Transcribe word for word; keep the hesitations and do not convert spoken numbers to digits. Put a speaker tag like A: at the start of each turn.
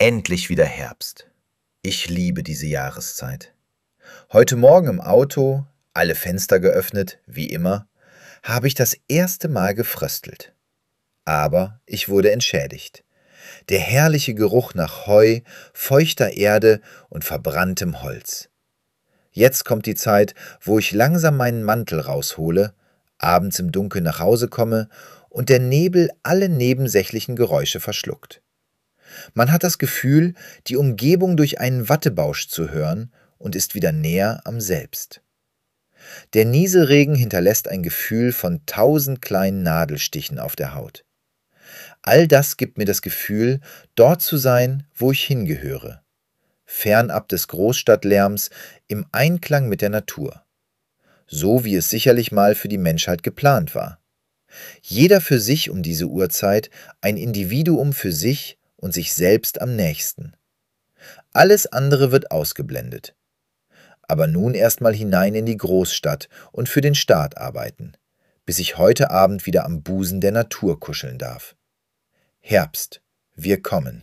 A: Endlich wieder Herbst. Ich liebe diese Jahreszeit. Heute Morgen im Auto, alle Fenster geöffnet, wie immer, habe ich das erste Mal gefröstelt. Aber ich wurde entschädigt. Der herrliche Geruch nach Heu, feuchter Erde und verbranntem Holz. Jetzt kommt die Zeit, wo ich langsam meinen Mantel raushole, abends im Dunkeln nach Hause komme und der Nebel alle nebensächlichen Geräusche verschluckt. Man hat das Gefühl, die Umgebung durch einen Wattebausch zu hören und ist wieder näher am Selbst. Der Nieselregen hinterlässt ein Gefühl von tausend kleinen Nadelstichen auf der Haut. All das gibt mir das Gefühl, dort zu sein, wo ich hingehöre. Fernab des Großstadtlärms, im Einklang mit der Natur. So wie es sicherlich mal für die Menschheit geplant war. Jeder für sich um diese Uhrzeit, ein Individuum für sich und sich selbst am nächsten. Alles andere wird ausgeblendet. Aber nun erstmal hinein in die Großstadt und für den Staat arbeiten, bis ich heute Abend wieder am Busen der Natur kuscheln darf. Herbst, wir kommen.